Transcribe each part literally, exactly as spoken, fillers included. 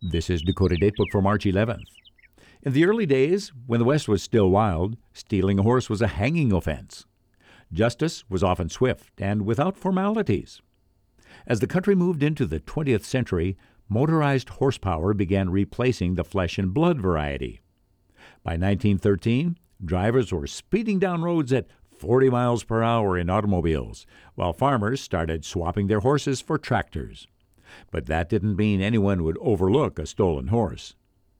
This is Dakota Datebook for March eleventh. In the early days, when the West was still wild, stealing a horse was a hanging offense. Justice was often swift and without formalities. As the country moved into the twentieth century, motorized horsepower began replacing the flesh and blood variety. By nineteen thirteen, drivers were speeding down roads at forty miles per hour in automobiles, while farmers started swapping their horses for tractors. But that didn't mean anyone would overlook a stolen horse.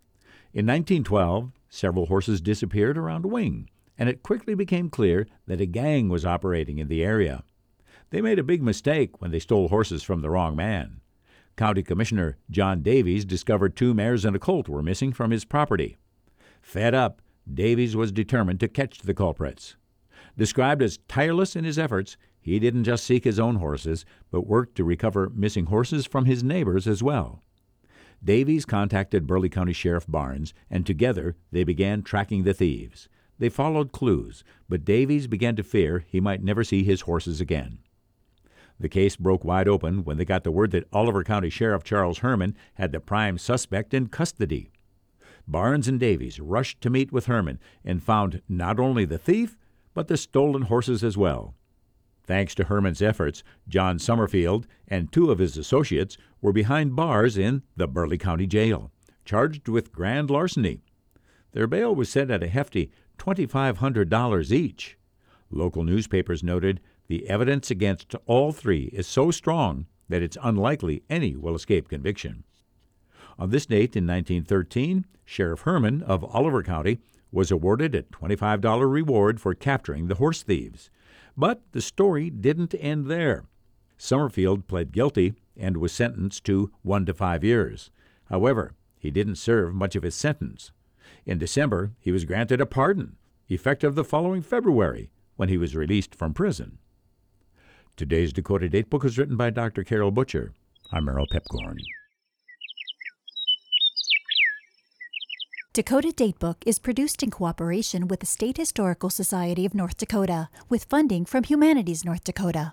In nineteen twelve, several horses disappeared around Wing, and it quickly became clear that a gang was operating in the area. They made a big mistake when they stole horses from the wrong man. County Commissioner John Davies discovered two mares and a colt were missing from his property. Fed up, Davies was determined to catch the culprits. Described as tireless in his efforts, he didn't just seek his own horses, but worked to recover missing horses from his neighbors as well. Davies contacted Burleigh County Sheriff Barnes, and together they began tracking the thieves. They followed clues, but Davies began to fear he might never see his horses again. The case broke wide open when they got the word that Oliver County Sheriff Charles Herman had the prime suspect in custody. Barnes and Davies rushed to meet with Herman and found not only the thief, but the stolen horses as well. Thanks to Herman's efforts, John Summerfield and two of his associates were behind bars in the Burleigh County Jail, charged with grand larceny. Their bail was set at a hefty two thousand five hundred dollars each. Local newspapers noted the evidence against all three is so strong that it's unlikely any will escape conviction. On this date in nineteen thirteen, Sheriff Herman of Oliver County was awarded a twenty-five dollars reward for capturing the horse thieves. But the story didn't end there. Summerfield pled guilty and was sentenced to one to five years. However, he didn't serve much of his sentence. In December, he was granted a pardon, effective the following February, when he was released from prison. Today's Dakota Datebook was written by Doctor Carol Butcher. I'm Merrill Pepcorn. Dakota Datebook is produced in cooperation with the State Historical Society of North Dakota, with funding from Humanities North Dakota.